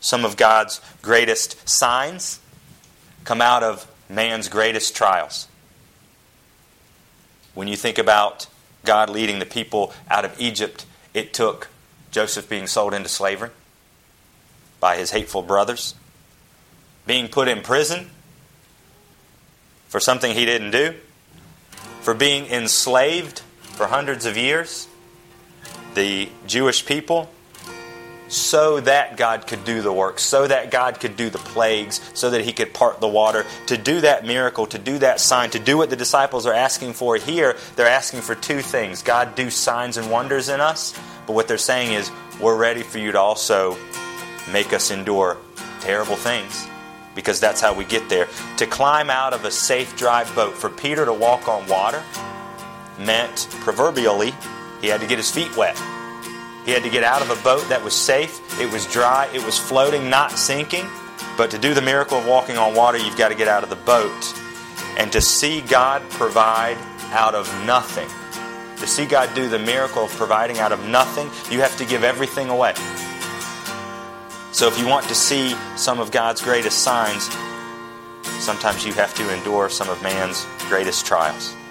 Some of God's greatest signs come out of man's greatest trials. When you think about God leading the people out of Egypt, it took Joseph being sold into slavery by his hateful brothers, being put in prison for something he didn't do, for being enslaved for hundreds of years, the Jewish people, so that God could do the work, so that God could do the plagues, so that He could part the water. To do that miracle, to do that sign, to do what the disciples are asking for here, they're asking for two things. God, do signs and wonders in us. But what they're saying is, we're ready for you to also make us endure terrible things. Because that's how we get there. To climb out of a safe, dry boat, for Peter to walk on water, meant, proverbially, he had to get his feet wet. He had to get out of a boat that was safe, it was dry, it was floating, not sinking. But to do the miracle of walking on water, you've got to get out of the boat. And to see God provide out of nothing, to see God do the miracle of providing out of nothing, you have to give everything away. So if you want to see some of God's greatest signs, sometimes you have to endure some of man's greatest trials.